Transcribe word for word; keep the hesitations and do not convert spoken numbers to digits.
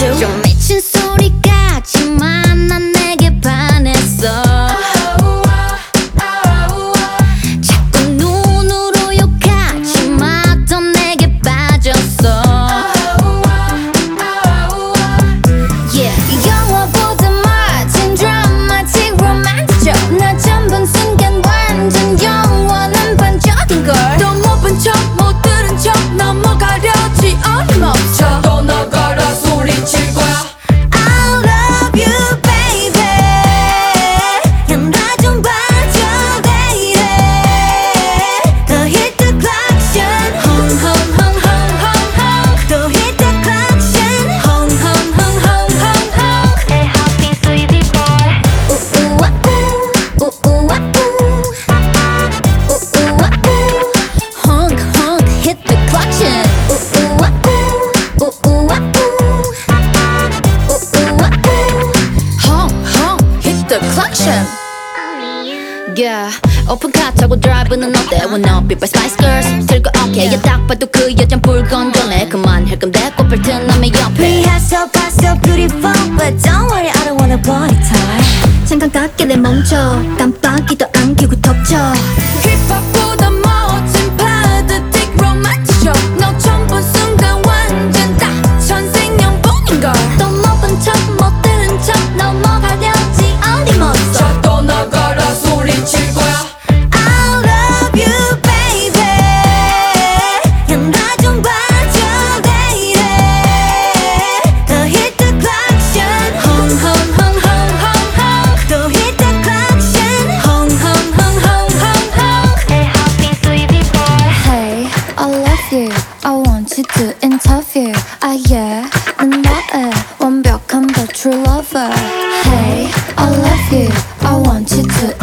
to. 좀 미친 소리 같지만 난 내게 반했어. 자꾸 눈으로 욕하지 마. 더 내게 빠졌어. Yeah. 영화보다 멋진 드라마틱 로맨스죠. 나 전본 순간 완전 영원한 반전인 걸. 또 못 본 척 못 들은 척 넘어가려지 어림없어. 또 나가라 소리칠 거야. I love you baby. 난 나 좀 봐줘 baby. 더 hit the collection. Hong hong hong hong hong hong. 더 hit the collection. Hong hong hong hong hong hong. 내 happy sweetie boy. 우우와 우 우우와 우. 우우와 우. Hong hong hit the collection. 우우와 우 우우와 우. Hong hong hit the collection. Yeah, 오픈카 타고 드라이브는 어때? When up by Spice Girls 들고 오케이. 야 딱 봐도 그 여잔 불건전해. 그만할 건데 꽃을 튼 남의 옆에. Rehearsal, so beautiful, but don't worry, I don't wanna body time. 잠깐 깎게 내 멈춰. 깜빡이도 안 켜고 덮쳐. 힙합보다 멋진 파드틱 로맨틱 쇼. 너 처음 본 순간 완전 딱 천생연분인걸. 또 못 본 척 못 들은 척 넘어가려지 어림없어. 자, 또 나가라 소리칠 거야. I love you baby. 난 나 좀 봐줘 baby. 더 hit the collection. Hong hong hong hong hong hong. 더 hit the collection. Hong hong hong hong hong hong. 내 happy sweetie boy. Hey, I love you. I want you to interview. Ah yeah, 난 너의 완벽한 the true lover. Hey, I love you. I want you to